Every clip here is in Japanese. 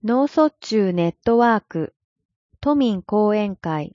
脳卒中ネットワーク都民講演会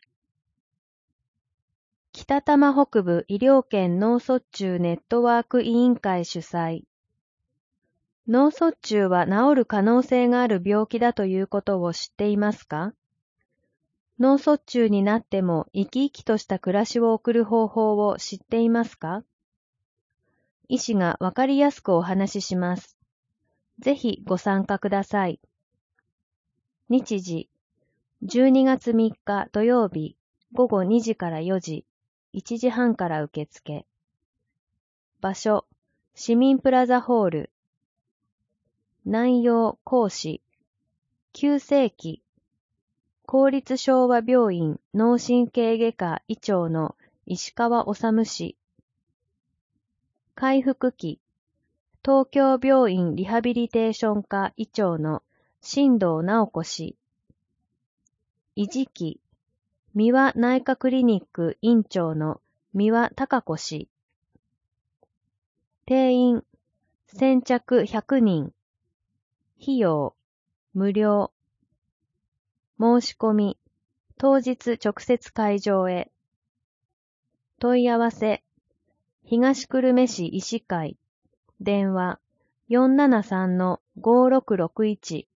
北多摩北部医療圏脳卒中ネットワーク委員会主催。脳卒中は治る可能性がある病気だということを知っていますか？脳卒中になっても生き生きとした暮らしを送る方法を知っていますか？医師がわかりやすくお話しします。ぜひご参加ください。日時、12月3日土曜日午後2時から4時、1時半から受付。場所、市民プラザホール。内容講師、急性期、公立昭和病院脳神経外科医長の石川治氏。回復期、東京病院リハビリテーション科医長の新藤直子氏。維持期、三輪内科クリニック院長の三輪貴子氏。定員、先着100人。費用、無料。申し込み、当日直接会場へ。問い合わせ、東久留米市医師会。電話、473-5661。